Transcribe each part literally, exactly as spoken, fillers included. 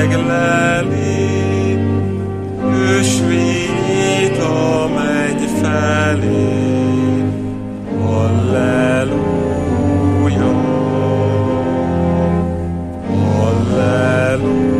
megleli, ösvényét a menny felé. Halleluja, halleluja.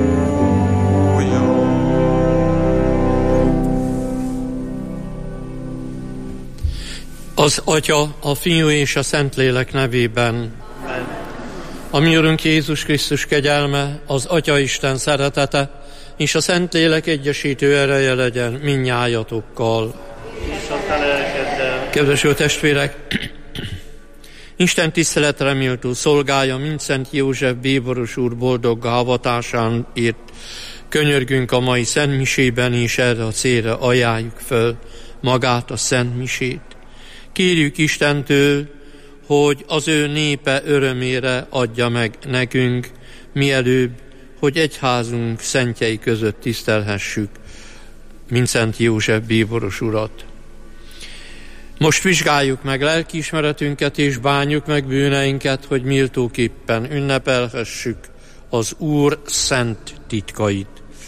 Az Atya, a Fiú és a Szentlélek nevében. A mi Urunk Jézus Krisztus kegyelme, az Atya Isten szeretete és a Szentlélek egyesítő ereje legyen mindnyájatokkal. És a te lelkeddel. Kedves jó testvérek, Isten tiszteletre méltó szolgája Mindszent József bíboros úr boldog avatásán írt könyörgünk a mai szentmisében, és erre a célra ajánljuk föl magát a szentmisét. Kérjük Istentől, hogy az ő népe örömére adja meg nekünk, mielőbb, hogy egyházunk szentjei között tisztelhessük Mindszent József bíboros urat. Most vizsgáljuk meg lelkiismeretünket és bánjuk meg bűneinket, hogy méltóképpen ünnepelhessük az Úr szent titkait.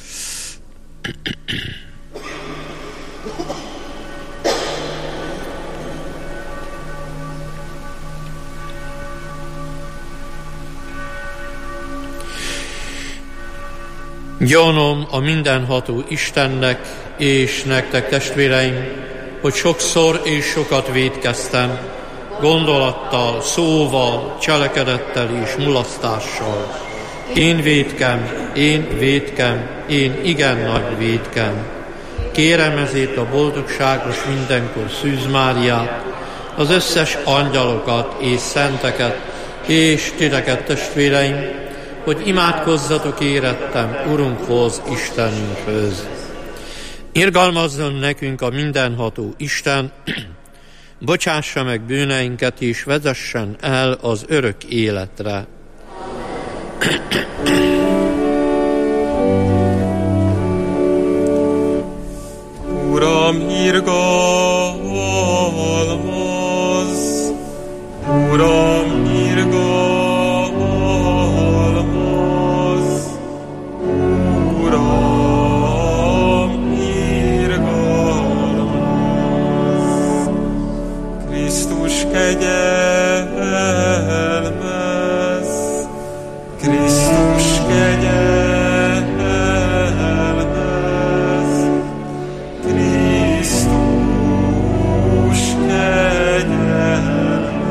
Gyanom a mindenható Istennek és nektek, testvéreim, hogy sokszor és sokat vétkeztem, gondolattal, szóval, cselekedettel és mulasztással. Én vétkem, én vétkem, én igen nagy vétkem. Kérem ezért a boldogságos mindenkor Szűz Máriát, az összes angyalokat és szenteket, és titeket, testvéreim, hogy imádkozzatok érettem Urunkhoz, Istenünkhöz. Irgalmazzon nekünk a mindenható Isten, bocsássa meg bűneinket, és vezessen el az örök életre. Uram, irgalmazz! Uram, irgalmazz! Uram, irgalmazz! Krisztus kegyelmez! Krisztus kegyelmez! Krisztus kegyelmez!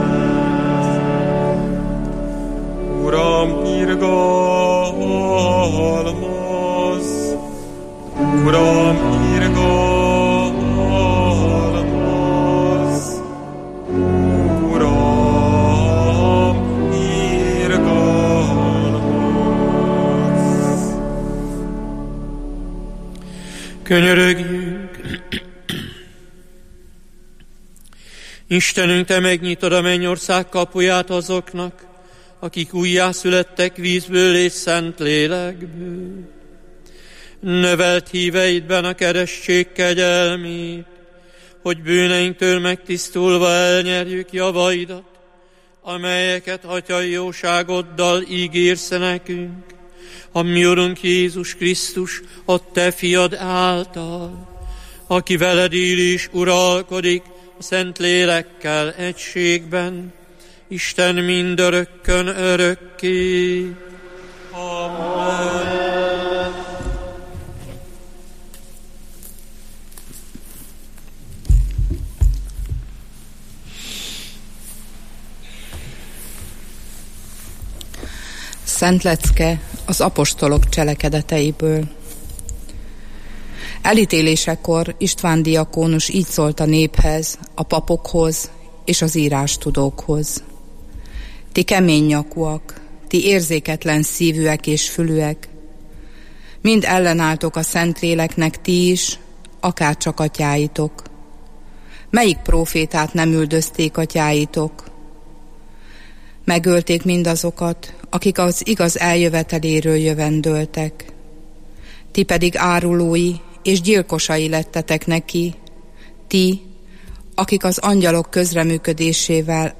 Uram, irgalmazz! Uram, irgalmazz! Uram, irgalmazz! Könyörögjünk! Istenünk, te megnyitod a mennyország kapuját azoknak, akik újjászülettek vízből és szent lélekből. Növelt híveidben a keresztség kegyelmét, hogy bűneinktől megtisztulva elnyerjük javaidat, amelyeket atyai jóságoddal ígérsz nekünk, a mi Urunk Jézus Krisztus, a te fiad által, aki veled él és uralkodik a szent lélekkel egységben, Isten mindörökkön örökké. Amen. Szent lecke az apostolok cselekedeteiből. Elítélésekor István diakónus így szólt a néphez, a papokhoz és az írástudókhoz. Ti kemény nyakúak, ti érzéketlen szívűek és fülűek, mind ellenálltok a Szentléleknek ti is, akárcsak atyáitok. Melyik prófétát nem üldözték atyáitok? Megölték mindazokat, akik az igaz eljöveteléről jövendöltek. Ti pedig árulói és gyilkosai lettetek neki, ti, akik az angyalok közreműködésével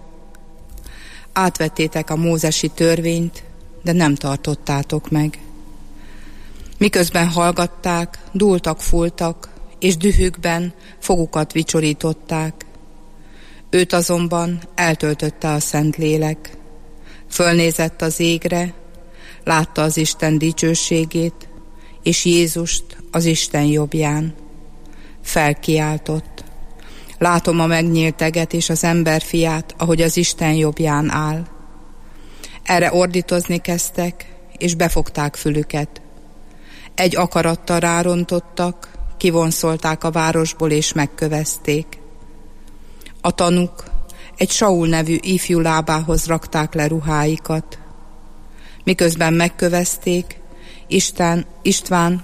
átvettétek a mózesi törvényt, de nem tartottátok meg. Miközben hallgatták, dúltak, fultak, és dühükben fogukat vicsorították. Őt azonban eltöltötte a Szentlélek. Fölnézett az égre, látta az Isten dicsőségét, és Jézust az Isten jobbján. Felkiáltott: látom a megnyílt eget és az emberfiát, ahogy az Isten jobbján áll. Erre ordítozni kezdtek, és befogták fülüket. Egy akarattal rárontottak, kivonszolták a városból és megkövezték. A tanúk egy Saul nevű ifjú lábához rakták le ruháikat. Miközben megkövezték, Isten, István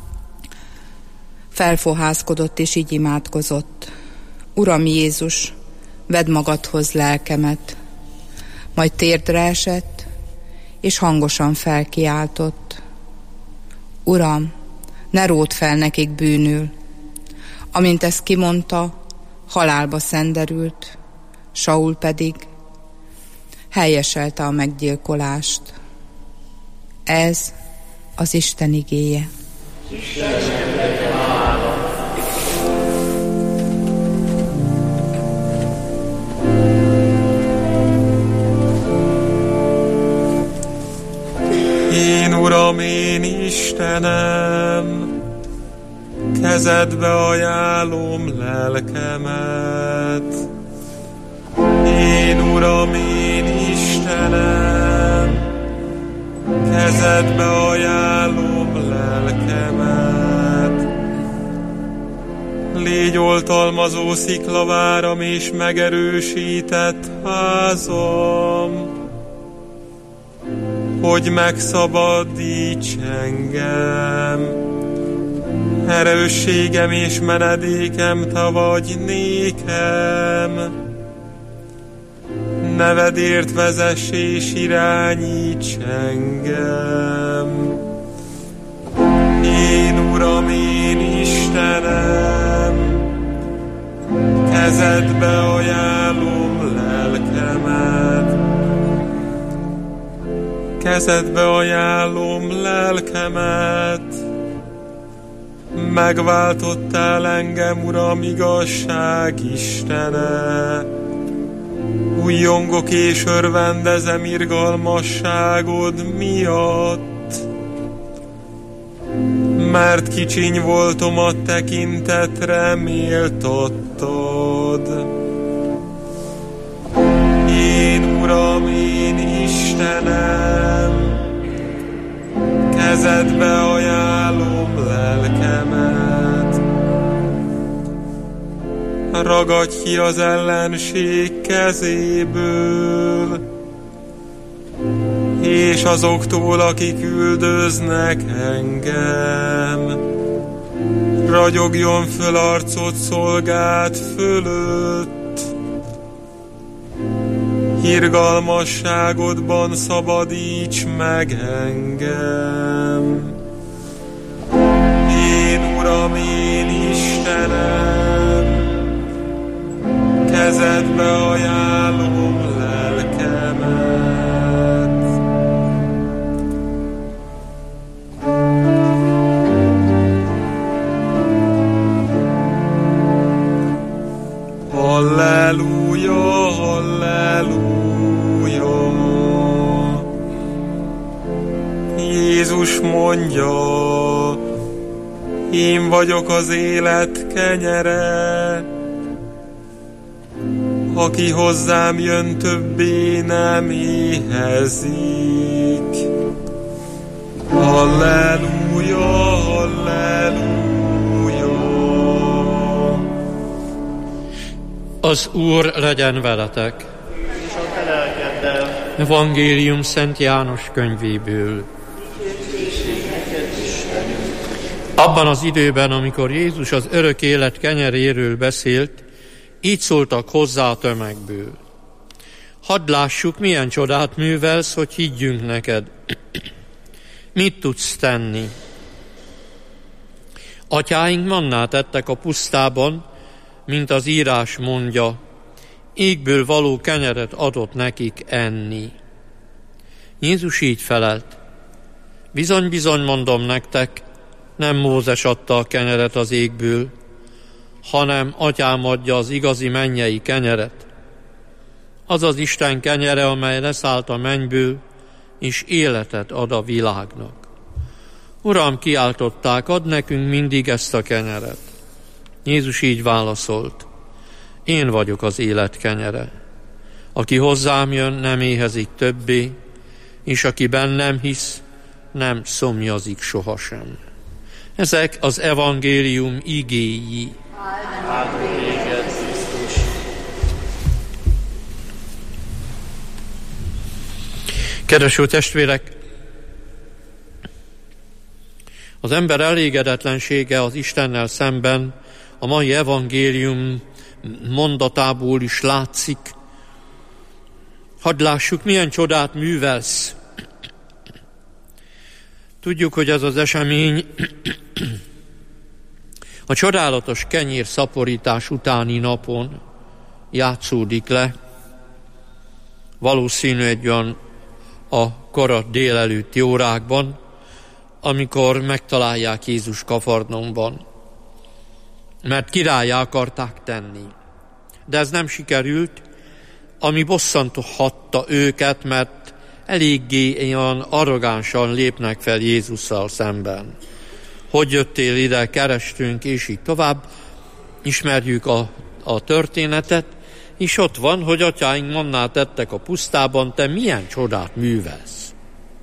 felfohászkodott és így imádkozott: Uram Jézus, vedd magadhoz lelkemet. Majd térdre esett, és hangosan felkiáltott: Uram, ne ródd fel nekik bűnül. Amint ezt kimondta, halálba szenderült, Saul pedig helyeselte a meggyilkolást. Ez az Isten igéje. Én, Uram, én Istenem, kezedbe ajánlom lelkemet. Én, Uram, én Istenem, kezedbe ajánlom lelkemet. Légy oltalmazó sziklaváram és megerősített házam, hogy megszabadíts engem. Erősségem és menedékem te vagy nékem. Nevedért vezess és irányíts engem. Én, Uram, én Istenem, kezedbe ajánlom lelkemet. Kezedbe ajánlom lelkemet. Megváltottál engem, Uram, igazság Istene. Újjongok és örvendezem irgalmasságod miatt, mert kicsiny voltom a tekintetre méltattad. Én, Uram, én Istenem, kezedbe ajánlom lelkemet. Ragadj ki az ellenség kezéből, és azoktól, akik üldöznek engem. Ragyogjon föl arcod szolgád fölött, irgalmasságodban szabadíts meg engem. Én, Uram, én Istenem, kezedbe ajánlom lelkemet. Halleluja, halleluja. Jézus mondja: én vagyok az élet kenyere. Aki hozzám jön, többé nem éhezik. Halleluja, halleluja. Az Úr legyen veletek. És a te lelkeddel. Evangélium Szent János könyvéből. Abban az időben, amikor Jézus az örök élet kenyeréről beszélt, így szóltak hozzá a tömegből: hadd lássuk, milyen csodát művelsz, hogy higgyünk neked. Mit tudsz tenni? Atyáink mannát ettek a pusztában, mint az írás mondja, égből való kenyeret adott nekik enni. Jézus így felelt: Bizony-bizony mondom nektek, nem Mózes adta a kenyeret az égből, hanem Atyám adja az igazi mennyei kenyeret. Az az Isten kenyere, amely leszállt a mennyből, és életet ad a világnak. Uram, kiáltották, add nekünk mindig ezt a kenyeret. Jézus így válaszolt, én vagyok az élet kenyere. Aki hozzám jön, nem éhezik többé, és aki bennem hisz, nem szomjazik sohasem. Ezek az evangélium igéi. Kedves jó testvérek, az ember elégedetlensége az Istennel szemben a mai evangélium mondatából is látszik. Hadd lássuk, milyen csodát művelsz. Tudjuk, hogy ez az esemény a csodálatos kenyér szaporítás utáni napon játszódik le. Valószínű egy olyan a kora délelőtti órákban, amikor megtalálják Jézus Kafarnaumban. Mert királlyá akarták tenni. De ez nem sikerült, ami bosszanthatta őket, mert eléggé olyan arrogánsan lépnek fel Jézusszal szemben. Hogy jöttél ide, kerestünk, és így tovább. Ismerjük a, a történetet, és ott van, hogy atyáink mannát ettek a pusztában, te milyen csodát művelsz.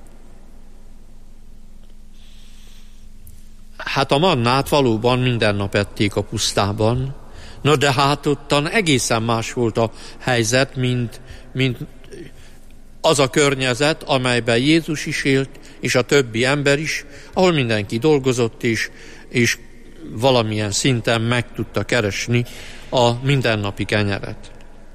Hát a mannát valóban minden nap ették a pusztában, no de hát ottan egészen más volt a helyzet, mint, mint az a környezet, amelyben Jézus is élt, és a többi ember is, ahol mindenki dolgozott, és, és valamilyen szinten meg tudta keresni a mindennapi kenyeret.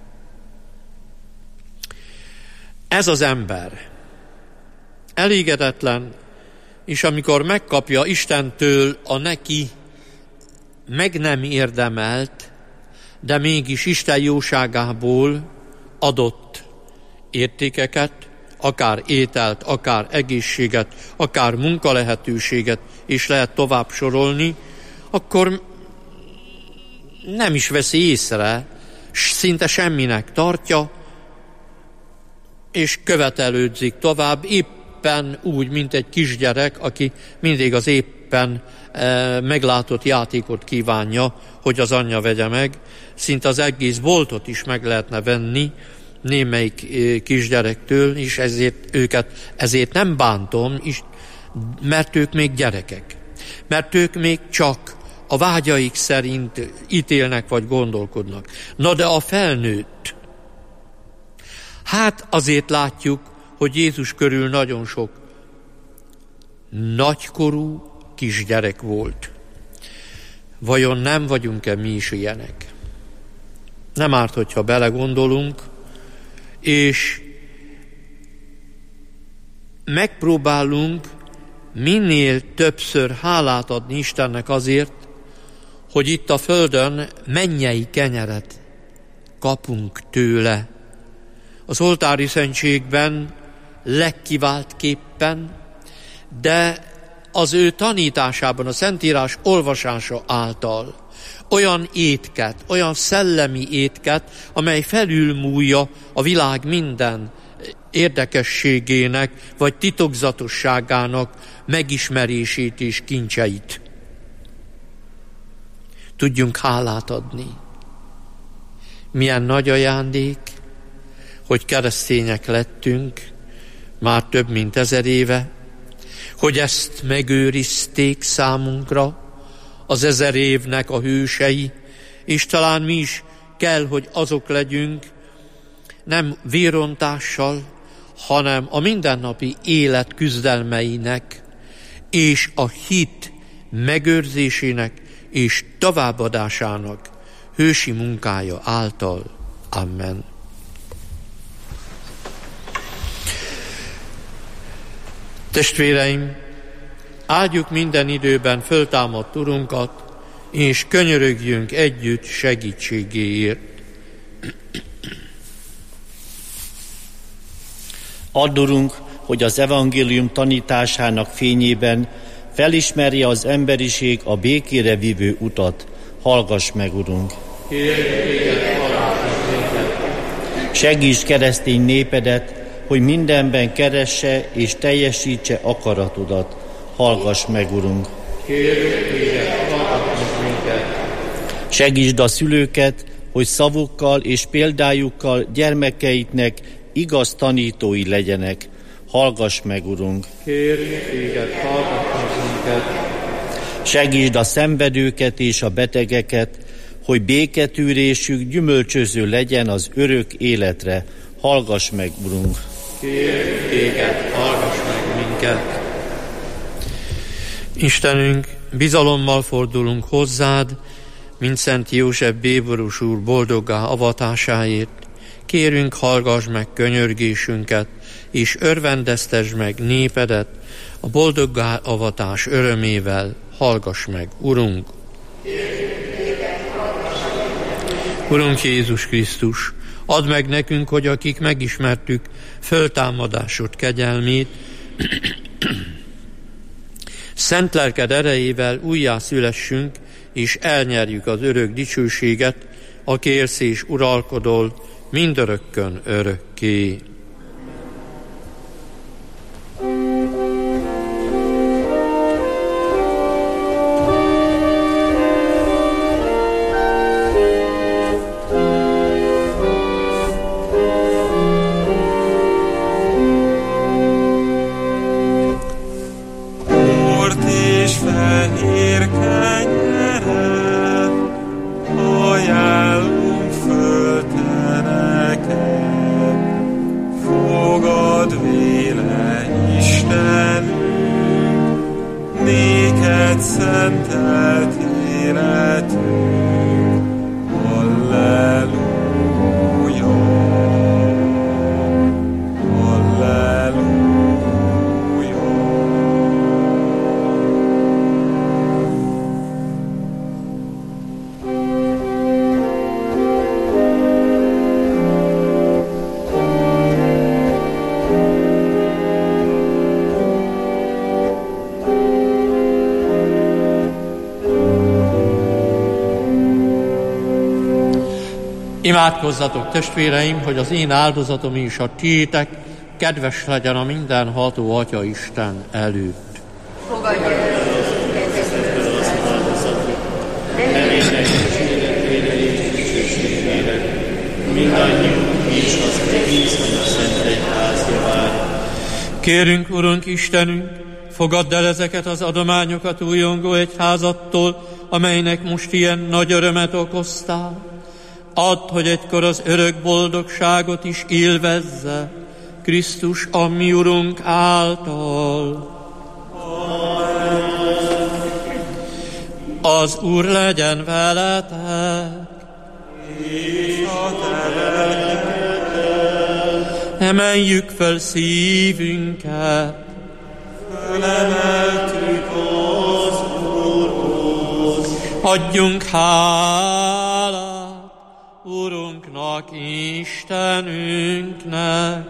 Ez az ember elégedetlen, és amikor megkapja Istentől a neki meg nem érdemelt, de mégis Isten jóságából adott értékeket, akár ételt, akár egészséget, akár munkalehetőséget, és lehet tovább sorolni, akkor nem is veszi észre, szinte semminek tartja, és követelődzik tovább, éppen úgy, mint egy kisgyerek, aki mindig az éppen e, meglátott játékot kívánja, hogy az anyja vegye meg. Szinte az egész boltot is meg lehetne venni némelyik e, kisgyerektől, és ezért őket ezért nem bántom, is, mert ők még gyerekek. Mert ők még csak a vágyaik szerint ítélnek vagy gondolkodnak. Na de a felnőtt, hát azért látjuk, hogy Jézus körül nagyon sok nagykorú kisgyerek volt. Vajon nem vagyunk-e mi is ilyenek? Nem árt, hogyha belegondolunk, és megpróbálunk minél többször hálát adni Istennek azért, hogy itt a földön mennyei kenyeret kapunk tőle. Az oltári szentségben legkiváltképpen, de az ő tanításában, a Szentírás olvasása által olyan étket, olyan szellemi étket, amely felülmúlja a világ minden érdekességének, vagy titokzatosságának megismerését és kincseit. Tudjunk hálát adni. Milyen nagy ajándék, hogy keresztények lettünk már több mint ezer éve, hogy ezt megőrizték számunkra az ezer évnek a hősei, és talán mi is kell, hogy azok legyünk, nem vérontással, hanem a mindennapi élet küzdelmeinek és a hit megőrzésének és továbbadásának hősi munkája által. Amen. Testvéreim, áldjuk minden időben föltámadt Urunkat, és könyörögjünk együtt segítségéért. Add, Urunk, hogy az evangélium tanításának fényében felismerje az emberiség a békére vívő utat. Hallgass meg, Urunk! Segíts keresztény népedet, hogy mindenben keresse és teljesítse akaratodat. Hallgass meg, Urunk! Segítsd a szülőket, hogy szavukkal és példájukkal gyermekeiknek igaz tanítói legyenek. Hallgass meg, Urunk! Kérjük téged, hallgass minket! Segítsd a szenvedőket és a betegeket, hogy béketűrésük gyümölcsöző legyen az örök életre. Hallgass meg, Urunk! Kérjük téged, hallgass meg minket! Istenünk, bizalommal fordulunk hozzád, mint Szent József bíborús úr boldoggá avatásáért. Kérünk, hallgass meg könyörgésünket, és örvendeztesd meg népedet a boldoggá avatás örömével. Hallgass meg, Urunk! Urunk Jézus Krisztus, add meg nekünk, hogy akik megismertük föltámadásod kegyelmét, szent lelked erejével újjá szülessünk, és elnyerjük az örök dicsőséget, aki élsz és uralkodol mindörökkön örökké. Imádkozzatok, testvéreim, hogy az én áldozatom és a tiétek kedves legyen a mindenható Atya Isten előtt. Fogadja el az áldozatot, nevének és életére és dicsőségére, mindannyiunk és az egész a Szent Egyház javára. Kérünk, Urunk Istenünk, fogadd el ezeket az adományokat újongó egyházattól, amelynek most ilyen nagy örömet okoztál. Add, hogy egykor az örök boldogságot is élvezze, Krisztus, a mi Urunk által. Az Úr legyen veletek, és a te lelkeddel. Emeljük fel szívünket, Fölemeltük az Úrhoz. adjunk hálát Urunknak, Istenünknek.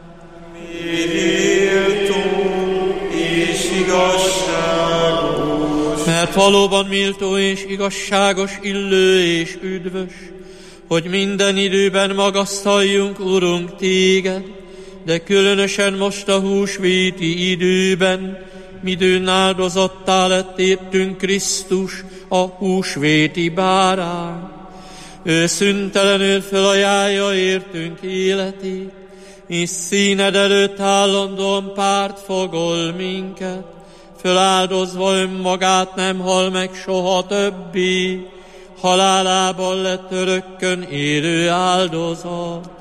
Méltó és igazságos. Mert valóban méltó és igazságos, illő és üdvös, hogy minden időben magasztaljunk, Urunk, téged, de különösen most a húsvéti időben, midőn áldozattá lett értünk Krisztus, a húsvéti bárány. Ő szüntelenül felajánlja értünk életét, és színed előtt állandóan párt fogol minket, föláldozva önmagát nem hal meg soha többé, halálában lett örökkön élő áldozat.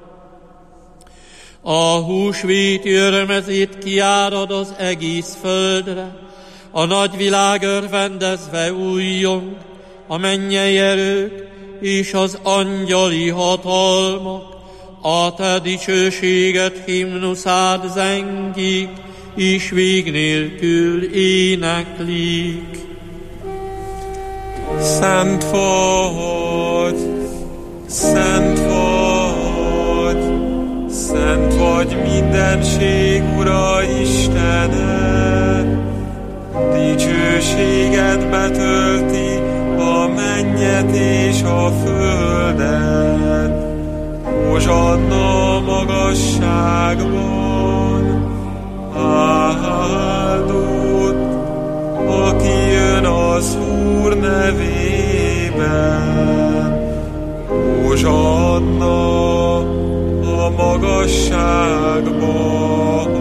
A húsvéti örömezét kiárad az egész földre, a nagy világ örvendezve újjong, a mennyei erők és az angyali hatalmak, a te dicsőséget himnuszád zengik, és vég nélkül éneklik. Szent vagy, szent vagy, Szent vagy mindenség, Ura Istened, dicsőséged betölti a mennyet és a földet. Hozsanna magasságban, áldott, aki jön az Úr nevében. Hozsanna a magasságban.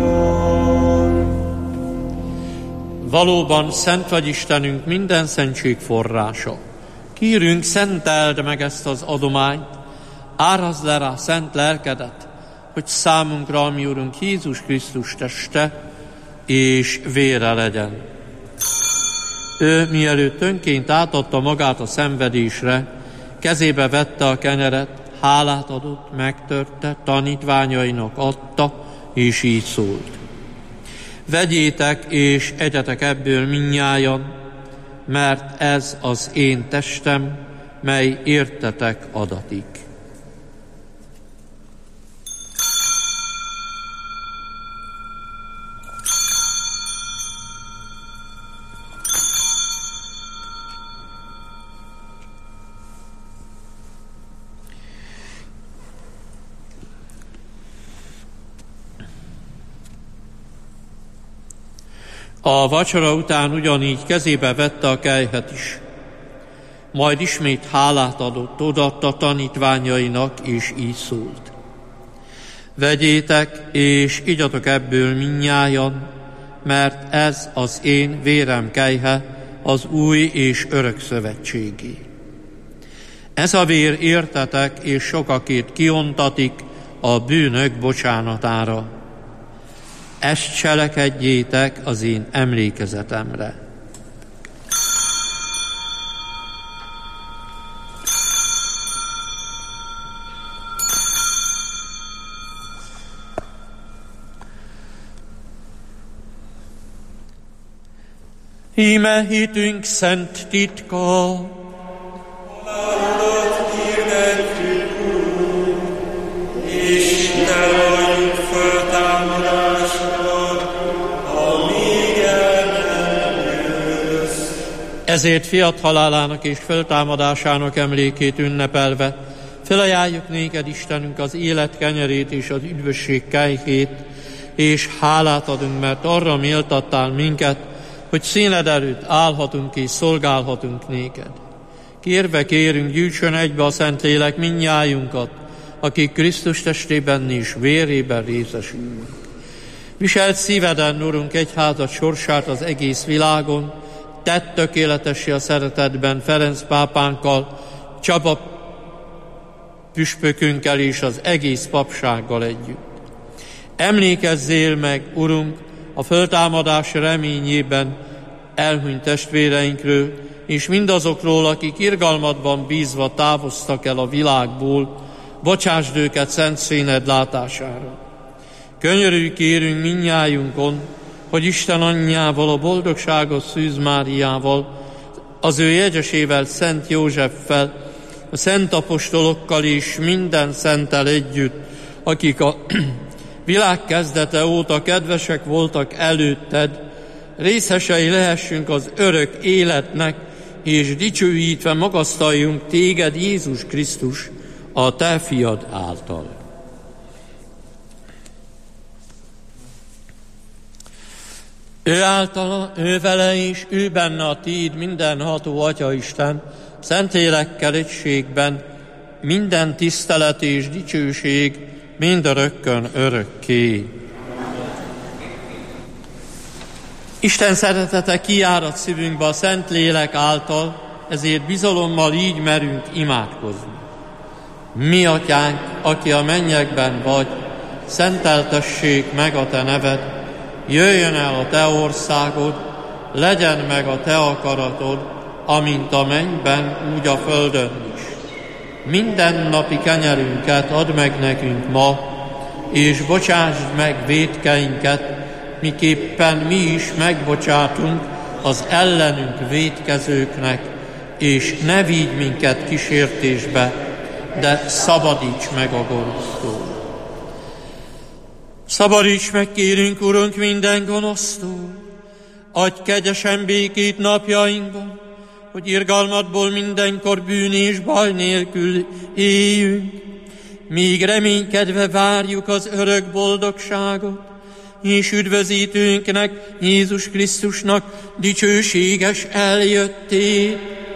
Valóban szent vagy Istenünk, minden szentség forrása. Kérünk, szenteld meg ezt az adományt, árazd le rá szent lelkedet, hogy számunkra, ami Urunk Jézus Krisztus teste és vére legyen. Ő, mielőtt önként átadta magát a szenvedésre, kezébe vette a kenyeret, hálát adott, megtörte, tanítványainak adta, és így szólt. Vegyétek és egyetek ebből mindnyájan, mert ez az én testem, mely értetek adatik. A vacsora után ugyanígy kezébe vette a kelyhet is. Majd ismét hálát adott, odaadta tanítványainak, és így szólt. Vegyétek, és igyatok ebből mindnyájan, mert ez az én vérem kelyhe, az új és örök szövetségé. Ez a vér értetek, és sokakét kiontatik a bűnök bocsánatára. Ezt cselekedjétek az én emlékezetemre. Íme hitünk szent titka, Halálodat hirdettük, Úrunk, és te vagyunk föltámadásra, amíg el nem jössz. ezért fiat halálának és föltámadásának emlékét ünnepelve, felajánljuk néked, Istenünk, az élet kenyerét és az üdvösség kejhét, és hálát adunk, mert arra méltattál minket, hogy színed előtt állhatunk és szolgálhatunk néked. Kérve kérünk, gyűjtsön egybe a Szentlélek mindnyájunkat, akik Krisztus testében és vérében részesülünk. Viselt szíveden, Urunk, egyházad sorsát az egész világon, tedd tökéletessé a szeretetben Ferenc pápánkkal, Csaba püspökünkkel és az egész papsággal együtt. Emlékezzél meg, Urunk, a föltámadás reményében elhunyt testvéreinkről, és mindazokról, akik irgalmadban bízva távoztak el a világból, bocsásd őket szent színed látására. Könyörülj kérünk mindnyájunkon, hogy Isten anyjával, a boldogságos Szűz Máriával, az ő jegyesével, Szent Józseffel, a szent apostolokkal és minden szenttel együtt, akik a világ kezdete óta kedvesek voltak előtted, részesei lehessünk az örök életnek, és dicsőítve magasztaljunk téged, Jézus Krisztus, a te fiad által. Ő általa, ő vele és ő benne a tiéd mindenható Atya Isten, Szentlélekkel egységben, minden tisztelet és dicsőség mindörökkön örökké. Isten szeretete kiárad szívünkbe a Szentlélek által, ezért bizalommal így merünk imádkozni. Mi, Atyánk, aki a mennyekben vagy, szenteltessék meg a te neved, jöjjön el a te országod, legyen meg a te akaratod, amint a mennyben, úgy a földön is. Minden napi kenyerünket add meg nekünk ma, és bocsásd meg vétkeinket, miképpen mi is megbocsátunk az ellenünk vétkezőknek, és ne vigy minket kísértésbe, de szabadíts meg a gonosztól. Szabadíts meg, kérünk, Urunk, minden gonosztól, adj kegyesen békét napjainkban, hogy irgalmadból mindenkor bűn és baj nélkül éljünk, míg reménykedve várjuk az örök boldogságot, és üdvözítőnknek, Jézus Krisztusnak dicsőséges eljöttét.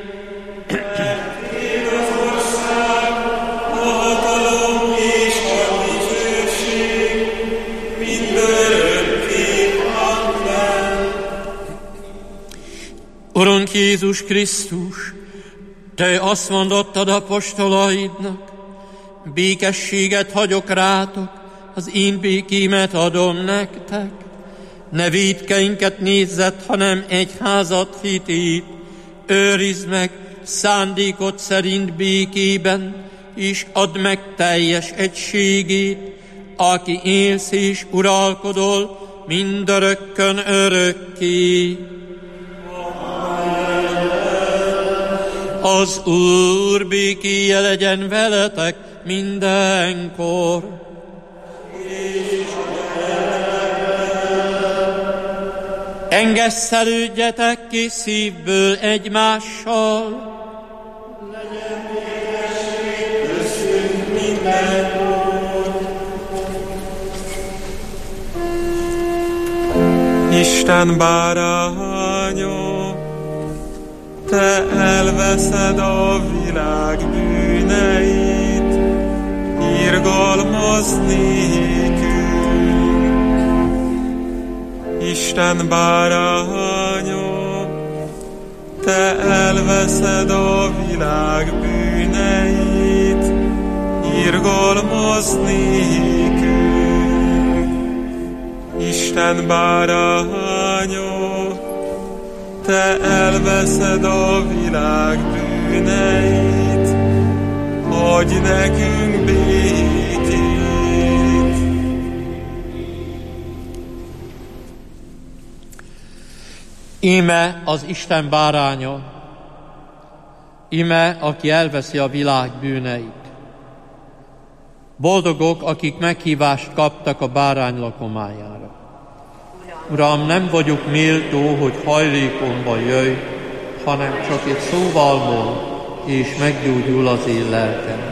Urunk Jézus Krisztus, Te azt mondottad apostolaidnak, békességet hagyok rátok, az én békémet adom nektek. Ne vétkeinket nézzet, hanem egyházat hitét, őrizd meg szándékod szerint békében, és add meg teljes egységét, aki élsz és uralkodol mindörökkön örökké. Az Úr békéje legyen veletek mindenkor. Engesszelődjetek ki szívből egymással. Legyen békesség köztünk mindenkor. Isten báránya, Te elveszed a világ bűneit, irgalmazz nékünk. Isten báránya, Te elveszed a világ bűneit, irgalmazz nékünk. Isten báránya, Te elveszed a világ bűneit, adj nekünk békét. Íme az Isten báránya, íme, aki elveszi a világ bűneit. Boldogok, akik meghívást kaptak a bárány lakomájára. Uram, nem vagyok méltó, hogy hajlékomba jöjj, hanem csak egy szóval mond, és meggyógyul az én lelkem.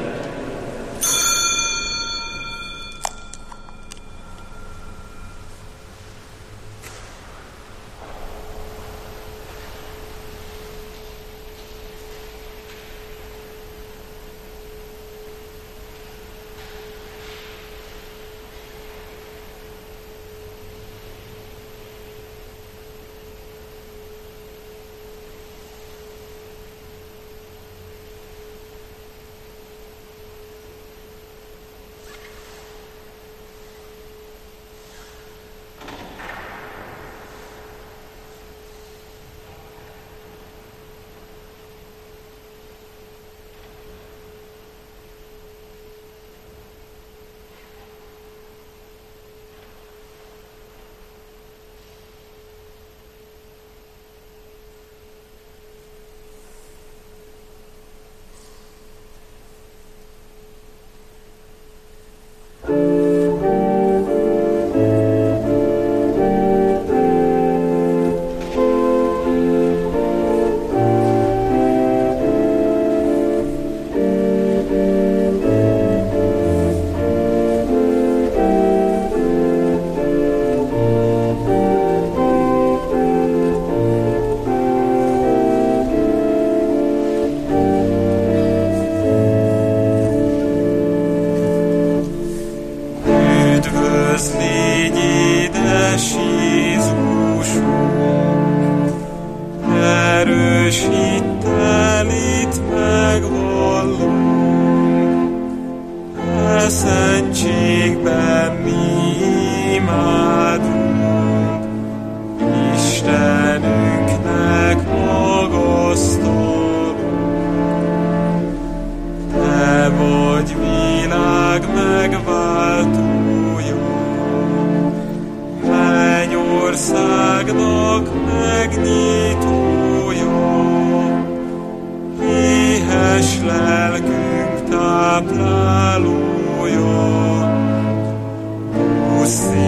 táplálója,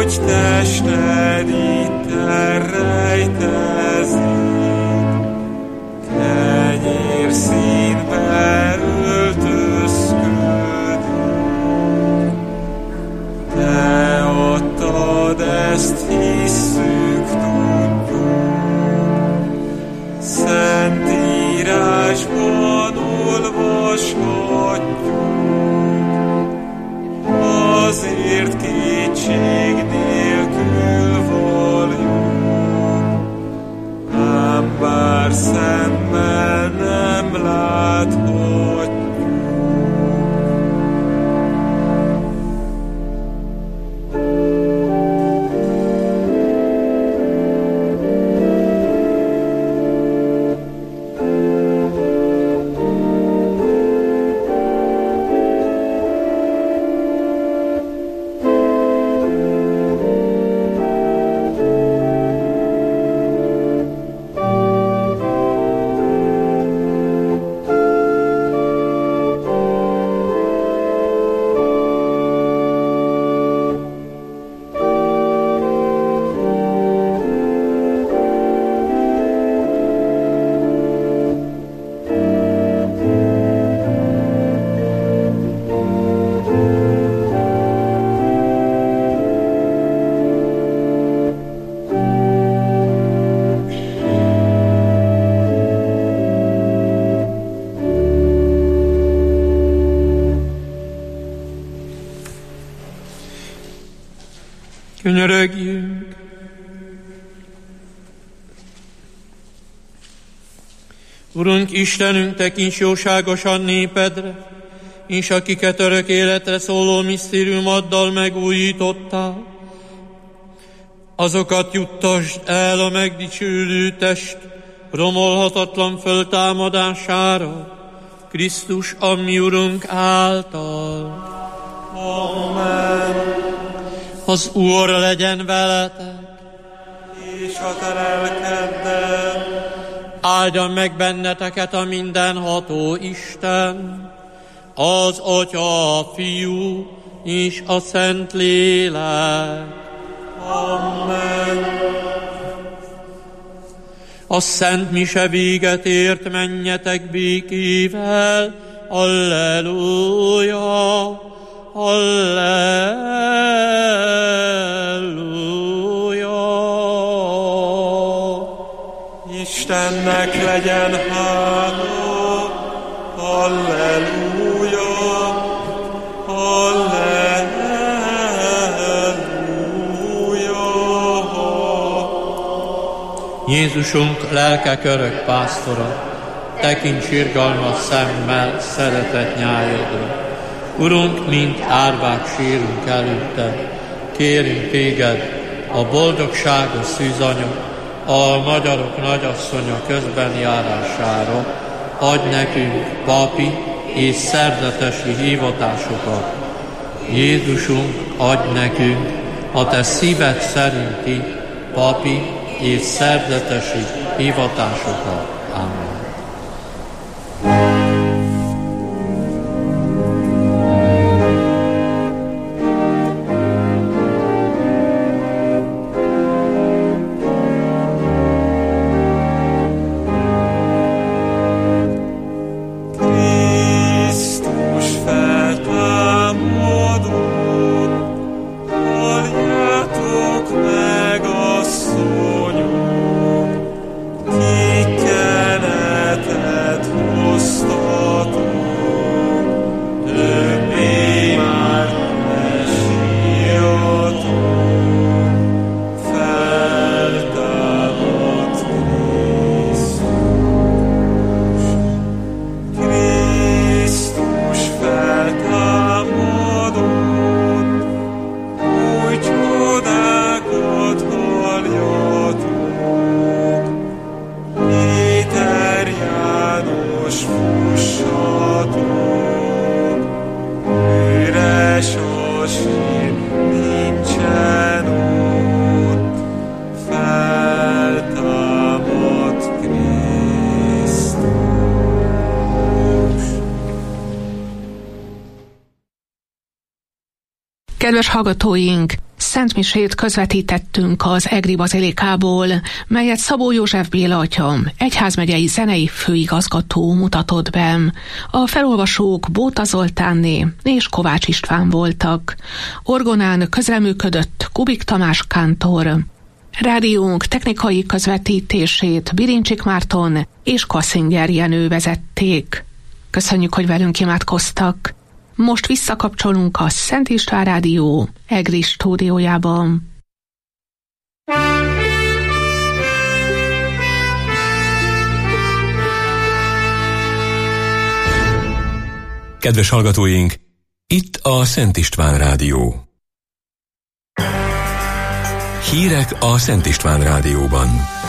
hogy tested itt elrejtezik, kenyér színbe öltözködik. Te adtad, ezt hisszük, tudjuk, Szentírásban olvashatjuk, azért kétség nélkül valljuk, ám bár szemmel nem láthatjuk. Könyörögjünk! Urunk Istenünk, tekints jóságosan népedre, és akiket örök életre szóló misztériumaddal megújítottál, azokat juttasd el a megdicsőlő test romolhatatlan föltámadására, Krisztus, a mi Urunk által. Amen. Az Úr legyen veletek, És a te lelkeddel. áldja meg benneteket a mindenható Isten, az Atya, a Fiú és a Szent Lélek. Amen. A szent mise véget ért, menjetek békével. Alleluja, alleluja. Istennek legyen hála. Alleluja, alleluja. Jézusunk, lelkek örök pásztora, tekints irgalmas szemmel szeretett nyájadra. Urunk, mint árvák sírunk előtte, kérünk téged, a boldogságos szűzanya, a magyarok nagyasszonya közben járására, adj nekünk papi és szerdetesi hivatásokat. Jézusunk, adj nekünk a te szíved szerinti papi és szerdetesi hivatásokat. Amen. Kedves hallgatóink, szentmisét közvetítettünk az Egri bazilikából, melyet Szabó József Béla atya, egyházmegyei zenei főigazgató mutatott be. A felolvasók Bóta Zoltánné és Kovács István voltak. Orgonán közreműködött Kubik Tamás kántor. Rádiónk technikai közvetítését Birincsik Márton és Kasszinger Jenő vezették. Köszönjük, hogy velünk imádkoztak. Most visszakapcsolunk a Szent István Rádió Egri stúdiójában. Kedves hallgatóink, itt a Szent István Rádió. Hírek a Szent István Rádióban.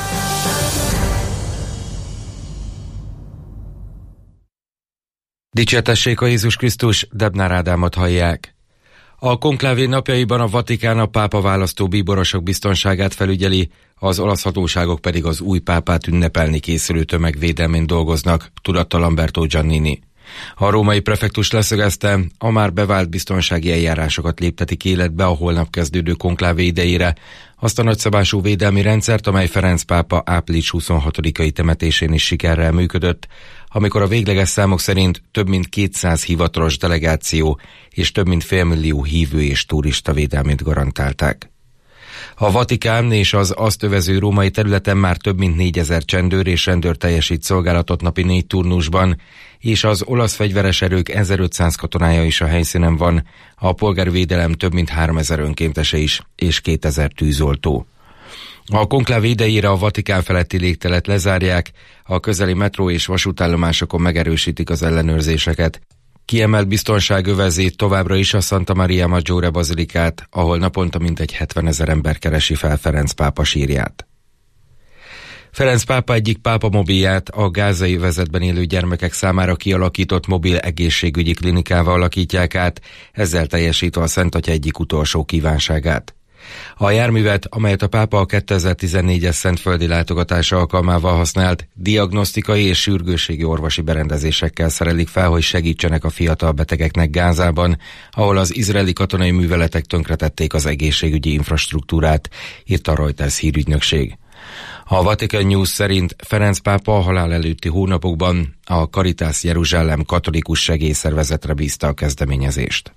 Dicsértessék a Jézus Krisztus, Debnár Ádámot hallják. A konklávé napjaiban a Vatikán a pápa választó bíborosok biztonságát felügyeli, az olasz hatóságok pedig az új pápát ünnepelni készülő tömeg védelmén dolgoznak, tudatta Lamberto Giannini. A római prefektus leszögezte, a már bevált biztonsági eljárásokat léptetik életbe a holnap kezdődő konklávé idejére, azt a nagyszabású védelmi rendszert, amely Ferenc pápa április huszonhatodikai temetésén is sikerrel működött, amikor a végleges számok szerint több mint kétszáz hivatalos delegáció és több mint félmillió hívő és turista védelmét garantálták. A Vatikán és az azt övező római területen már több mint négyezer csendőr és rendőr teljesít szolgálatot napi négy turnusban, és az olasz fegyveres erők ezerötszáz katonája is a helyszínen van, a polgárvédelem több mint háromezer önkéntese is, és kétezer tűzoltó. A konklávé idejére a Vatikán feletti légteret lezárják, a közeli metró és vasútállomásokon megerősítik az ellenőrzéseket. Kiemelt biztonság övezi továbbra is a Santa Maria Maggiore bazilikát, ahol naponta mintegy hetvenezer ember keresi fel Ferenc pápa sírját. Ferenc pápa egyik pápa mobilját a gázai övezetben élő gyermekek számára kialakított mobil egészségügyi klinikával alakítják át, ezzel teljesítve a Szent Atya egyik utolsó kívánságát. A járművet, amelyet a pápa a kétezer-tizennégyes szentföldi látogatása alkalmával használt, diagnosztikai és sürgősségi orvosi berendezésekkel szerelik fel, hogy segítsenek a fiatal betegeknek Gázában, ahol az izraeli katonai műveletek tönkretették az egészségügyi infrastruktúrát, írta a Reuters hírügynökség. A Vatican News szerint Ferenc pápa a halál előtti hónapokban a Caritas Jeruzsálem katolikus segélyszervezetre bízta a kezdeményezést.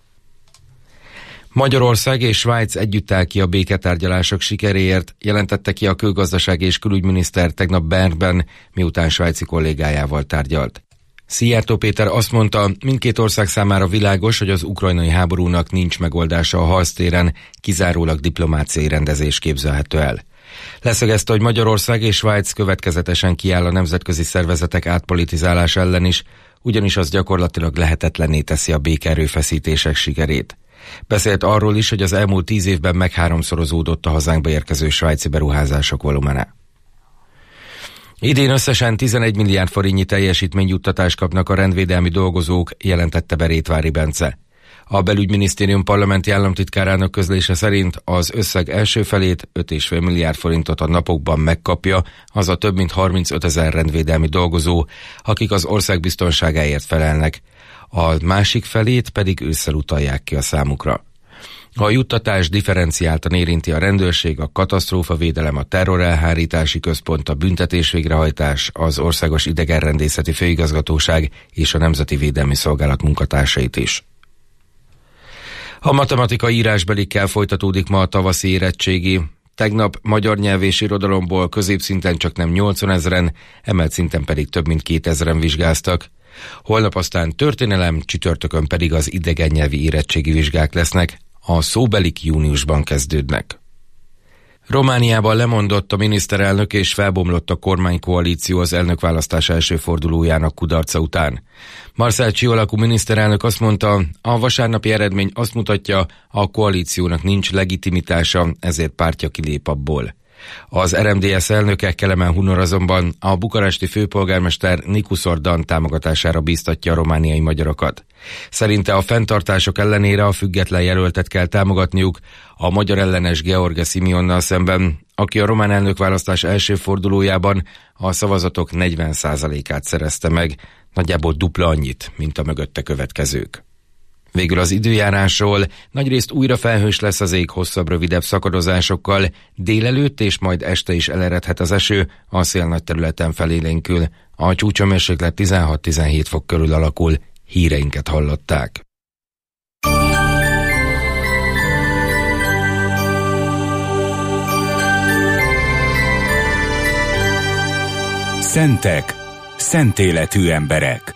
Magyarország és Svájc együtt áll ki a béketárgyalások sikeréért, jelentette ki a külgazdasági és külügyminiszter tegnap Bernben, miután svájci kollégájával tárgyalt. Szijjártó Péter azt mondta, mindkét ország számára világos, hogy az ukrajnai háborúnak nincs megoldása a harctéren, kizárólag diplomáciai rendezés képzelhető el. Leszögezte, hogy Magyarország és Svájc következetesen kiáll a nemzetközi szervezetek átpolitizálása ellen is, ugyanis az gyakorlatilag lehetetlenné teszi a békeerőfeszítések sikerét. Beszélt arról is, hogy az elmúlt tíz évben megháromszorozódott a hazánkba érkező svájci beruházások volumene. Idén összesen tizenegy milliárd forintnyi teljesítményjuttatást kapnak a rendvédelmi dolgozók, jelentette Berétvári Bence. A belügyminisztérium parlamenti államtitkárának közlése szerint az összeg első felét öt egész öt milliárd forintot a napokban megkapja az a több mint harmincötezer rendvédelmi dolgozó, akik az ország biztonságáért felelnek, a másik felét pedig ősszel utalják ki a számukra. A juttatás differenciáltan érinti a rendőrség, a katasztrófavédelem, a terrorelhárítási központ, a büntetésvégrehajtás, az Országos Idegenrendészeti Főigazgatóság és a Nemzeti Védelmi Szolgálat munkatársait is. A matematika írásbelikkel folytatódik ma a tavaszi érettségi. Tegnap magyar nyelv és irodalomból középszinten csaknem nyolcvanezren, emelt szinten pedig több mint kétezren vizsgáztak. Holnap aztán történelem, csütörtökön pedig az idegen nyelvi érettségi vizsgák lesznek, a szóbelik júniusban kezdődnek. Romániában lemondott a miniszterelnök és felbomlott a kormánykoalíció az elnökválasztás első fordulójának kudarca után. Marcel Ciolaccu miniszterelnök azt mondta, a vasárnapi eredmény azt mutatja, a koalíciónak nincs legitimitása, ezért pártja kilép abból. Az er em dé es elnöke Kelemen Hunor azonban a bukaresti főpolgármester Nicu Ordan támogatására bíztatja a romániai magyarokat. Szerinte a fenntartások ellenére a független jelöltet kell támogatniuk a magyar ellenes Gheorghe Simionnal szemben, aki a román elnökválasztás első fordulójában a szavazatok negyven százalékát szerezte meg, nagyjából dupla annyit, mint a mögötte következők. Végül az időjárásról: nagyrészt újra felhős lesz az ég hosszabb, rövidebb szakadozásokkal, délelőtt és majd este is eleredhet az eső, a szél nagy területen felélénkül. A csúcshőmérséklet tizenhat-tizenhét fok körül alakul. Híreinket hallották. Szentek, szentéletű emberek.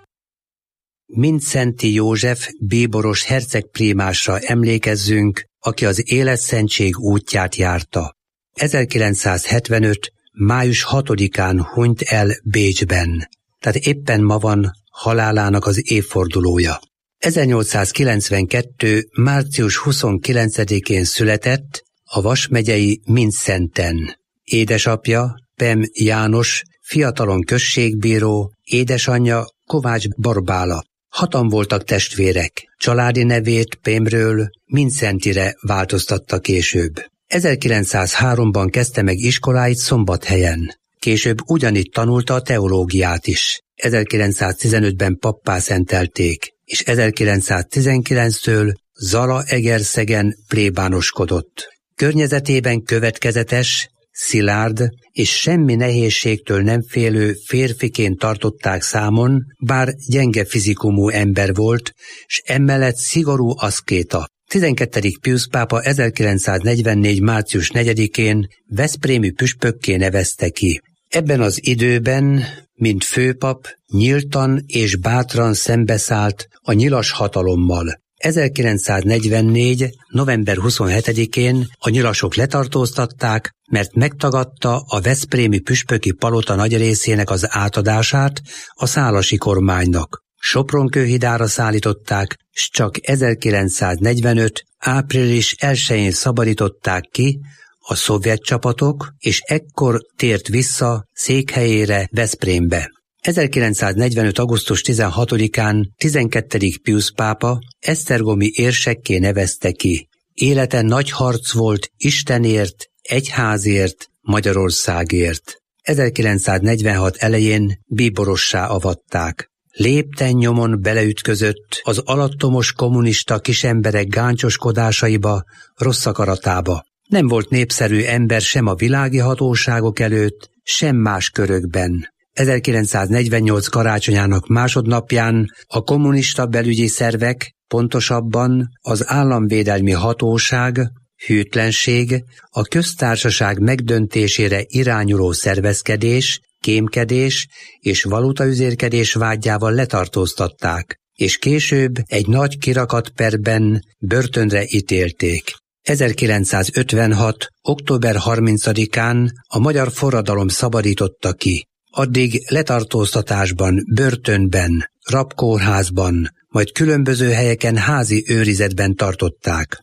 Mindszentty József bíboros hercegprímásra emlékezzünk, aki az életszentség útját járta. ezerkilencszázhetvenöt. május hatodikán hunyt el Bécsben, tehát éppen ma van halálának az évfordulója. ezernyolcszázkilencvenkettő. március huszonkilencedikén született a Vas megyei Mindszentten. Édesapja Pem János, fiatalon községbíró, édesanyja Kovács Barbála. Hatan voltak testvérek, családi nevét Pémről Mindszentyre változtatta később. ezerkilencszázháromban kezdte meg iskoláit Szombathelyen. Később ugyanitt tanulta a teológiát is. ezerkilencszáztizenötben pappá szentelték, és ezerkilencszáztizenkilenctől Zalaegerszegen plébánoskodott. Környezetében következetes, szilárd és semmi nehézségtől nem félő férfiként tartották számon, bár gyenge fizikumú ember volt, s emellett szigorú aszkéta. tizenkettedik Piusz pápa ezerkilencszáznegyvennégy. március negyedikén veszprémi püspökké nevezte ki. Ebben az időben, mint főpap, nyíltan és bátran szembeszállt a nyilas hatalommal. ezerkilencszáznegyvennégy. november huszonhetedikén a nyilasok letartóztatták, mert megtagadta a veszprémi püspöki palota nagy részének az átadását a szálasi kormánynak. Sopronkőhidára szállították, s csak ezerkilencszáznegyvenöt. április elsején szabadították ki a szovjet csapatok, és ekkor tért vissza székhelyére Veszprémbe. ezerkilencszáznegyvenöt. augusztus tizenhatodikán tizenkettedik Piusz pápa esztergomi érsekké nevezte ki. Élete nagy harc volt Istenért, egyházért, Magyarországért. ezerkilencszáznegyvenhat elején bíborossá avatták. Lépten nyomon beleütközött az alattomos kommunista kisemberek gáncsoskodásaiba, rossz akaratába. Nem volt népszerű ember sem a világi hatóságok előtt, sem más körökben. ezerkilencszáznegyvennyolc karácsonyának másodnapján a kommunista belügyi szervek, pontosabban az államvédelmi hatóság, hűtlenség, a köztársaság megdöntésére irányuló szervezkedés, kémkedés és valutaüzérkedés vágyával letartóztatták, és később egy nagy kirakatperben börtönre ítélték. ezerkilencszázötvenhat. október harmincadikán a magyar forradalom szabadította ki. Addig letartóztatásban, börtönben, rabkórházban, majd különböző helyeken házi őrizetben tartották.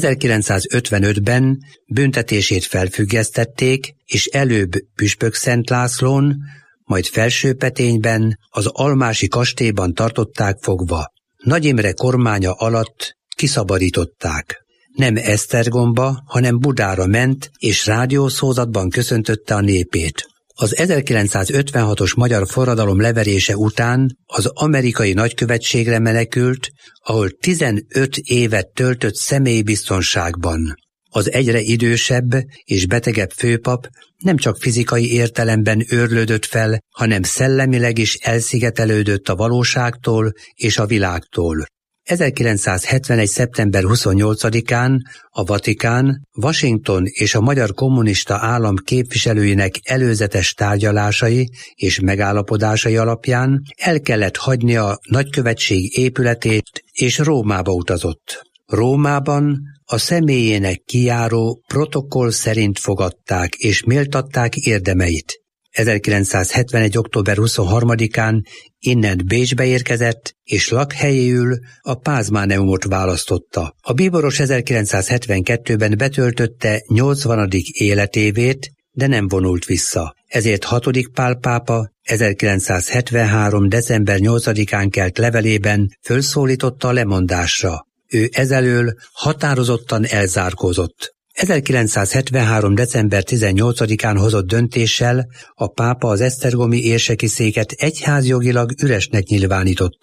ezerkilencszázötvenötben büntetését felfüggesztették, és előbb Püspökszent Lászlón, majd Felsőpetényben, az Almási kastélyban tartották fogva. Nagy Imre kormánya alatt kiszabadították. Nem Esztergomba, hanem Budára ment, és rádiószózatban köszöntötte a népét. Az ezerkilencszázötvenhatos magyar forradalom leverése után az amerikai nagykövetségre menekült, ahol tizenöt évet töltött személybiztonságban. Az egyre idősebb és betegebb főpap nem csak fizikai értelemben őrlődött fel, hanem szellemileg is elszigetelődött a valóságtól és a világtól. ezerkilencszázhetvenegy. szeptember huszonnyolcadikán a Vatikán, Washington és a Magyar Kommunista Állam képviselőinek előzetes tárgyalásai és megállapodásai alapján el kellett hagyni a nagykövetség épületét, és Rómába utazott. Rómában a személyének kijáró protokoll szerint fogadták és méltatták érdemeit. ezerkilencszázhetvenegy. október huszonharmadikán innen Bécsbe érkezett, és lakhelyéül a Pázmáneumot választotta. A bíboros ezerkilencszázhetvenkettőben betöltötte nyolcvanadik életévét, de nem vonult vissza. Ezért hatodik Pál pápa ezerkilencszázhetvenhárom. december nyolcadikán kelt levelében fölszólította a lemondásra. Ő ezelől határozottan elzárkózott. ezerkilencszázhetvenhárom. december tizennyolcadikán hozott döntéssel a pápa az esztergomi érseki széket egyházjogilag üresnek nyilvánította.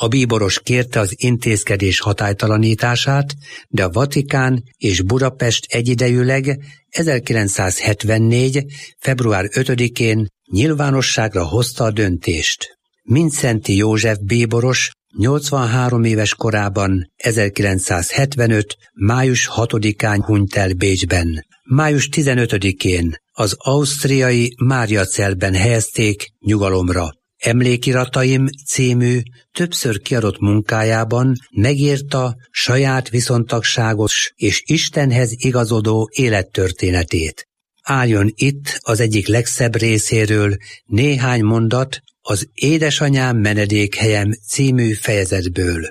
A bíboros kérte az intézkedés hatálytalanítását, de a Vatikán és Budapest egyidejűleg ezerkilencszázhetvennégy. február ötödikén nyilvánosságra hozta a döntést. Mindszenty József bíboros nyolcvanhárom éves korában ezerkilencszázhetvenöt. május hatodikán hunyt el Bécsben. május tizenötödikén az ausztriai Máriacelben helyezték nyugalomra. Emlékirataim című többször kiadott munkájában megírta saját viszontagságos és Istenhez igazodó élettörténetét. Álljon itt az egyik legszebb részéről néhány mondat az Édesanyám menedékhelyem című fejezetből.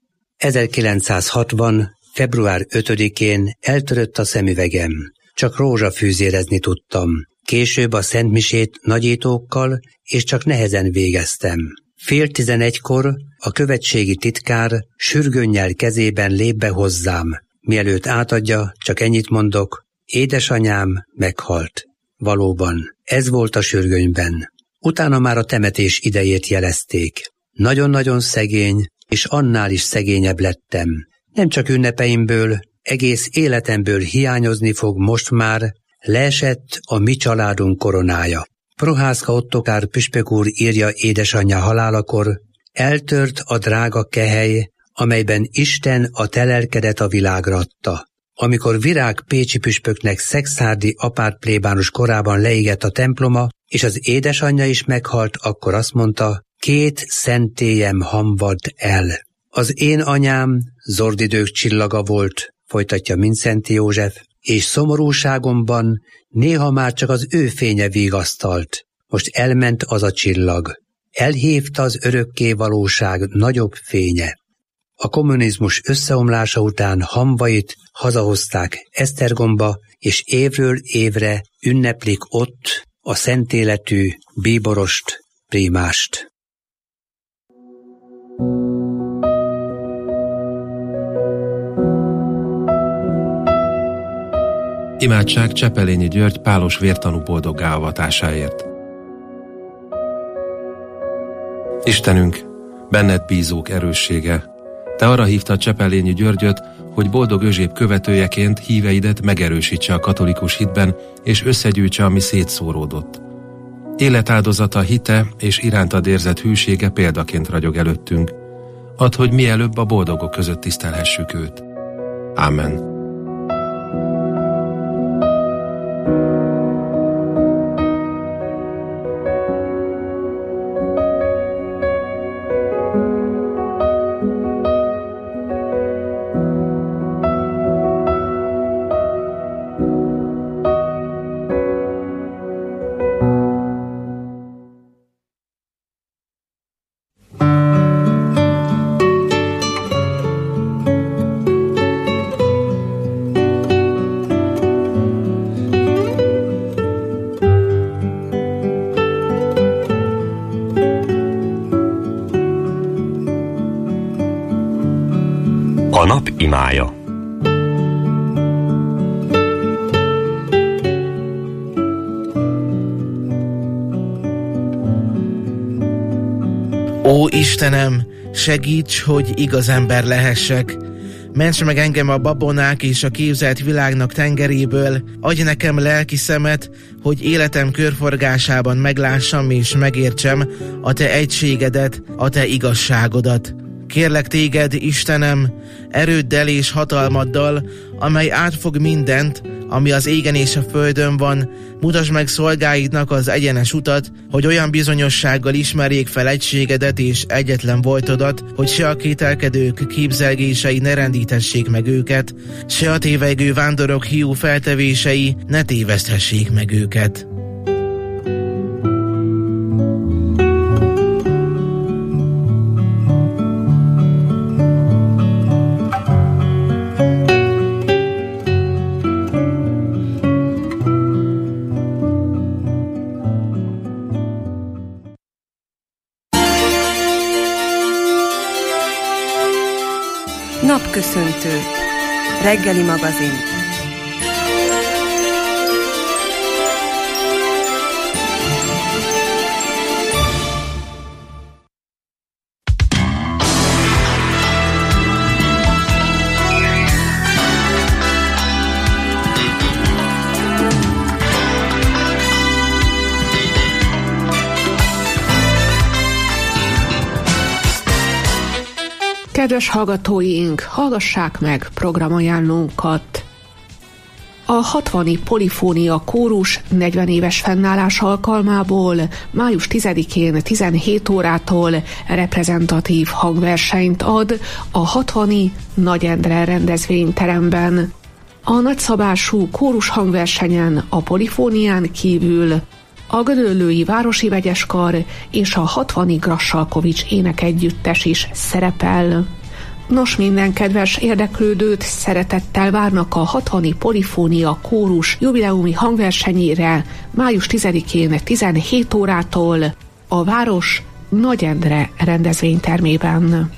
ezerkilencszázhatvan. február ötödikén eltörött a szemüvegem. Csak rózsafűzérezni tudtam. Később a szentmisét nagyítókkal és csak nehezen végeztem. Fél tizenegykor a követségi titkár sürgönnyel kezében lép be hozzám. Mielőtt átadja, csak ennyit mondok: édesanyám meghalt. Valóban, ez volt a sürgönyben. Utána már a temetés idejét jelezték. Nagyon-nagyon szegény, és annál is szegényebb lettem. Nem csak ünnepeimből, egész életemből hiányozni fog most már, leesett a mi családunk koronája. Prohászka Ottokár püspök úr írja édesanyja halálakor: eltört a drága kehely, amelyben Isten a telelkedet a világra adta. Amikor Virág pécsi püspöknek szekszárdi apát plébános korában leégett a temploma, és az édesanyja is meghalt, akkor azt mondta: két szentélyem hamvad el. Az én anyám zordidők csillaga volt, folytatja Mindszenty József, és szomorúságomban néha már csak az ő fénye vigasztalt. Most elment az a csillag. Elhívta az örökké valóság nagyobb fénye. A kommunizmus összeomlása után hamvait hazahozták Esztergomba, és évről évre ünneplik ott a szentéletű bíborost, prímást. Imádság Csepelényi György pálos vértanú boldoggá avatásáért. Istenünk, benned bízók erőssége, te arra hívtad Csepelényi Györgyöt, hogy boldog Özséb követőjeként híveidet megerősítse a katolikus hitben, és összegyűjtse, ami szétszóródott. Életáldozata, hite és irántad érzett hűsége példaként ragyog előttünk. Add, hogy mielőbb a boldogok között tisztelhessük őt. Ámen. A nap imája. Ó Istenem, segíts, hogy igaz ember lehessek. Ments meg engem a babonák és a képzelt világnak tengeréből, adj nekem lelki szemet, hogy életem körforgásában meglássam és megértsem a te egységedet, a te igazságodat. Kérlek téged, Istenem, erőddel és hatalmaddal, amely átfog mindent, ami az égen és a földön van, mutasd meg szolgáidnak az egyenes utat, hogy olyan bizonyossággal ismerjék fel egységedet és egyetlen voltodat, hogy se a kételkedők képzelgései ne rendítessék meg őket, se a tévegő vándorok hiú feltevései ne téveszthessék meg őket. Napköszöntő. Reggeli magazin. Kedves hallgatóink, hallgassák meg programajánlónkat! A hatvani Polifónia Kórus negyven éves fennállás alkalmából május tizedikén tizenhét órától reprezentatív hangversenyt ad a hatvani Nagy Endre rendezvényteremben. A nagyszabású kórus hangversenyen a Polifónián kívül a Gödöllői Városi Vegyeskar és a hatvani Grassalkovics énekegyüttes is szerepel. Nos, minden kedves érdeklődőt szeretettel várnak a hatvani Polifónia Kórus jubileumi hangversenyére május tizedikén tizenhét órától a város Nagy Endre rendezvénytermében.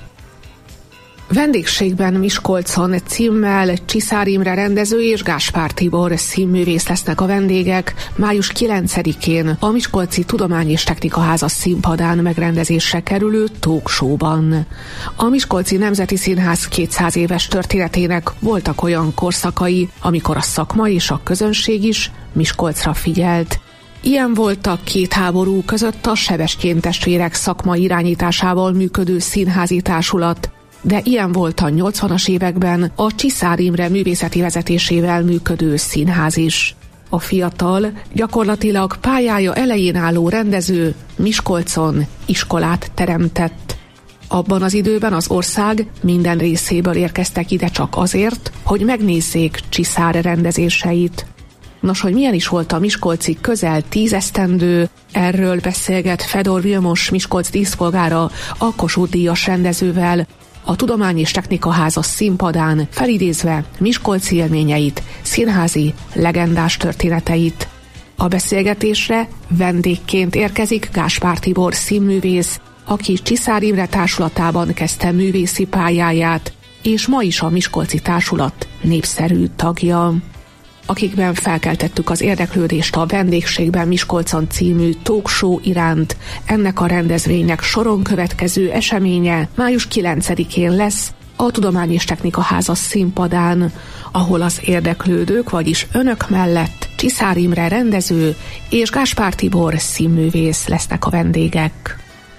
Vendégségben Miskolcon címmel Csiszár Imre rendező és Gáspár Tibor színművész lesznek a vendégek május kilencedikén a Miskolci Tudomány és Technikaháza színpadán megrendezésre kerülő talk show-ban. A Miskolci Nemzeti Színház kétszáz éves történetének voltak olyan korszakai, amikor a szakma és a közönség is Miskolcra figyelt. Ilyen volt a két háború között a Sebestyén testvérek szakmai irányításával működő színházi társulat, de ilyen volt a nyolcvanas években a Csiszár Imre művészeti vezetésével működő színház is. A fiatal, gyakorlatilag pályája elején álló rendező Miskolcon iskolát teremtett. Abban az időben az ország minden részéből érkeztek ide csak azért, hogy megnézzék Csiszár rendezéseit. Nos, hogy milyen is volt a miskolci közel tíz esztendő, erről beszélget Fedor Vilmos Miskolc díszpolgára a Kossuth-díjas rendezővel, a Tudomány és Technikaháza színpadán felidézve miskolci élményeit, színházi, legendás történeteit. A beszélgetésre vendégként érkezik Gáspár Tibor színművész, aki Csiszár Imre társulatában kezdte művészi pályáját, és ma is a miskolci társulat népszerű tagja. Akikben felkeltettük az érdeklődést a Vendégségben Miskolcon című talk show iránt. Ennek a rendezvénynek soron következő eseménye május kilencedikén lesz a Tudomány és Technikaháza színpadán, ahol az érdeklődők, vagyis önök mellett Csiszár Imre rendező és Gáspár Tibor színművész lesznek a vendégek.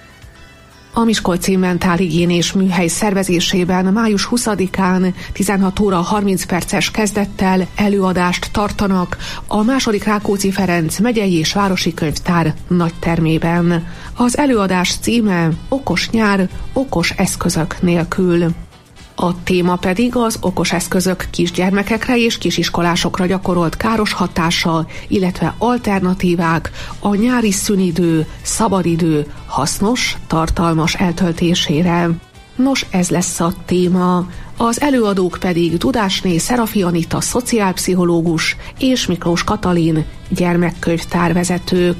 A Miskolci Mentálhigiénés Műhely szervezésében május huszadikán tizenhat óra harminc perces kezdettel előadást tartanak a második Rákóczi Ferenc megyei és városi könyvtár nagytermében. Az előadás címe Okos nyár, okos eszközök nélkül. A téma pedig az okos eszközök kisgyermekekre és kisiskolásokra gyakorolt káros hatása, illetve alternatívák a nyári szünidő, szabadidő hasznos, tartalmas eltöltésére. Nos, ez lesz a téma. Az előadók pedig Dudásné Szerafi Anita szociálpszichológus és Miklós Katalin gyermekkönyvtárvezető.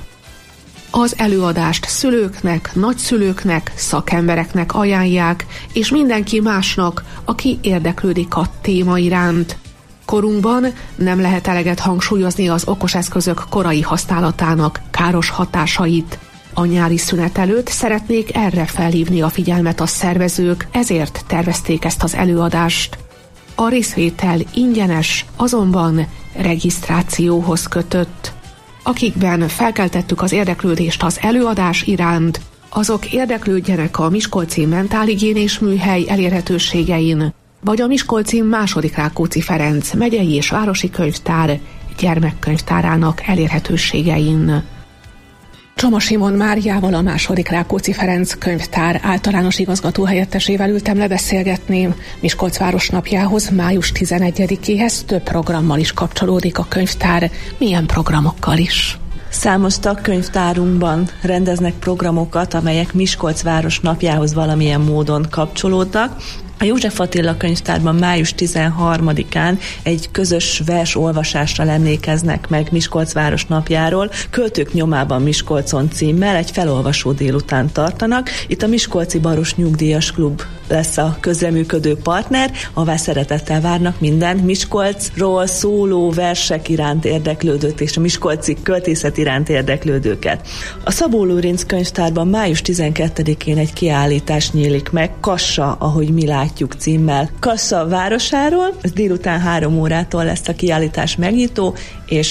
Az előadást szülőknek, nagyszülőknek, szakembereknek ajánlják, és mindenki másnak, aki érdeklődik a téma iránt. Korunkban nem lehet eleget hangsúlyozni az okos eszközök korai használatának káros hatásait. A nyári szünet előtt szeretnék erre felhívni a figyelmet a szervezők, ezért tervezték ezt az előadást. A részvétel ingyenes, azonban regisztrációhoz kötött. Akikben felkeltettük az érdeklődést az előadás iránt, azok érdeklődjenek a Miskolci Mentálhigiénés Műhely elérhetőségein, vagy a Miskolci második Rákóczi Ferenc megyei és városi könyvtár gyermekkönyvtárának elérhetőségein. Csoma Simon Máriával, a második Rákóczi Ferenc könyvtár általános igazgató helyettesével ültem lebeszélgetni. Miskolc városnapjához, május tizenegyedikéhez több programmal is kapcsolódik a könyvtár. Milyen programokkal is? Számos tagkönyvtárunkban rendeznek programokat, amelyek Miskolc városnapjához valamilyen módon kapcsolódnak. A József Attila könyvtárban május tizenharmadikán egy közös versolvasásra emlékeznek meg Miskolc városnapjáról. Költők nyomában Miskolcon címmel egy felolvasó délután tartanak. Itt a Miskolci Baros Nyugdíjas Klub lesz a közreműködő partner, ahová szeretettel várnak minden Miskolcról szóló versek iránt érdeklődőt és a miskolci költészet iránt érdeklődőket. A Szabó Lőrinc könyvtárban május tizenkettedikén egy kiállítás nyílik meg, Kassa, ahogy mi látjuk címmel. Kassa városáról, ez délután három órától lesz a kiállítás megnyitó, és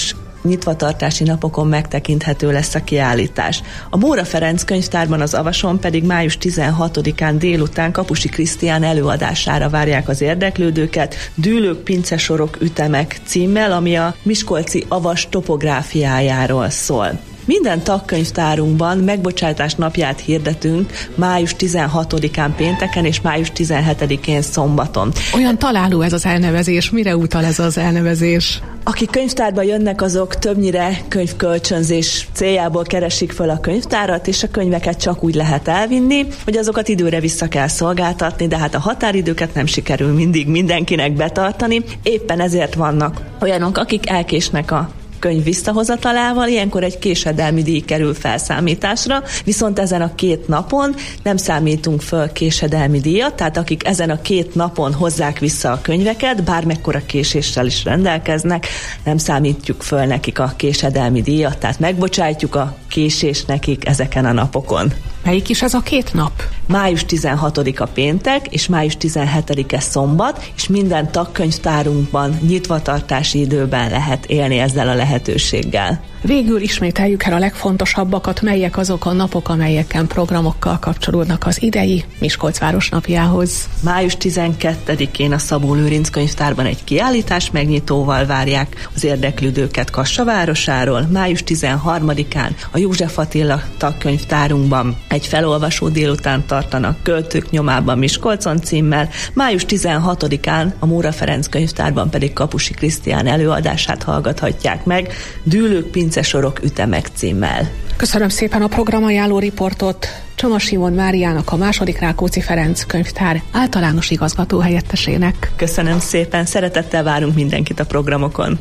nyitvatartási napokon megtekinthető lesz a kiállítás. A Móra Ferenc könyvtárban az Avason pedig május tizenhatodikán délután Kapusi Krisztián előadására várják az érdeklődőket, Dűlők, pincesorok, ütemek címmel, ami a miskolci avas topográfiájáról szól. Minden tagkönyvtárunkban megbocsátás napját hirdetünk május tizenhatodikán pénteken és május tizenhetedikén szombaton. Olyan találó ez az elnevezés. Mire utal ez az elnevezés? Akik könyvtárba jönnek, azok többnyire könyvkölcsönzés céljából keresik föl a könyvtárat, és a könyveket csak úgy lehet elvinni, hogy azokat időre vissza kell szolgáltatni, de hát a határidőket nem sikerül mindig mindenkinek betartani. Éppen ezért vannak olyanok, akik elkésnek a könyv visszahozatalával, ilyenkor egy késedelmi díj kerül felszámításra, viszont ezen a két napon nem számítunk föl késedelmi díjat, tehát akik ezen a két napon hozzák vissza a könyveket, bármekkora késéssel is rendelkeznek, nem számítjuk föl nekik a késedelmi díjat, tehát megbocsátjuk a késést nekik ezeken a napokon. Melyik is ez a két nap? május tizenhatodika péntek és május tizenhetedike szombat, és minden tagkönyvtárunkban nyitvatartási időben lehet élni ezzel a lehetőséggel. Végül ismételjük el a legfontosabbakat, melyek azok a napok, amelyeken programokkal kapcsolódnak az idei Miskolc városnapjához. május tizenkettedikén a Szabó Lőrinc könyvtárban egy kiállítás megnyitóval várják az érdeklődőket Kassa városáról. május tizenharmadikán a József Attila tagkönyvtárunkban egy felolvasó délután tartanak Költők nyomában Miskolcon címmel. május tizenhatodikán a Móra Ferenc könyvtárban pedig Kapusi Krisztián előadását hallgathatják meg, Dűlők, pincesorok, ütemek címmel. Köszönöm szépen a programajánló riportot Csoma Simon Máriának, a második Rákóczi Ferenc könyvtár általános igazgató helyettesének. Köszönöm szépen, szeretettel várunk mindenkit a programokon.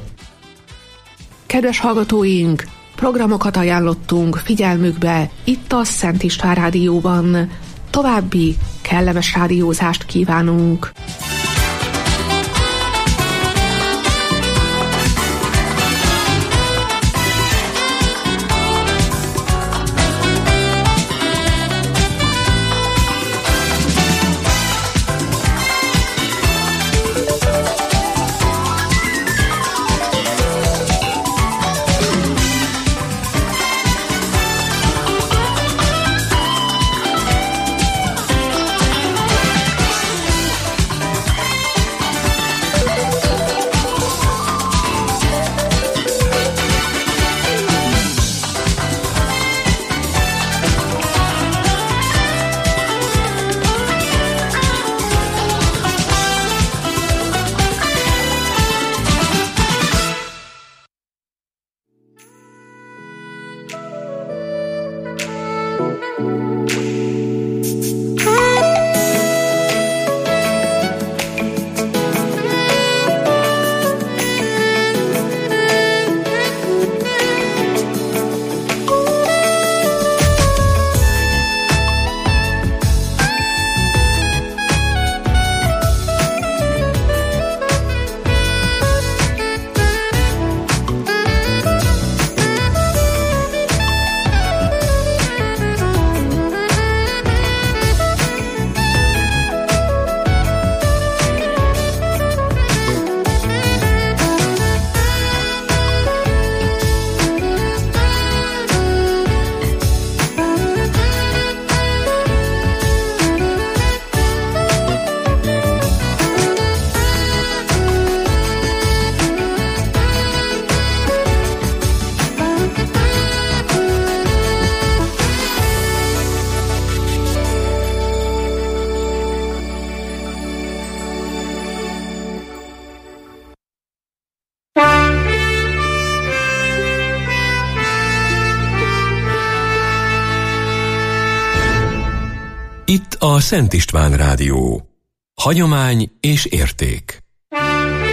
Kedves hallgatóink, programokat ajánlottunk figyelmükbe itt a Szent István Rádióban. További kellemes rádiózást kívánunk! Itt a Szent István Rádió. Hagyomány és érték.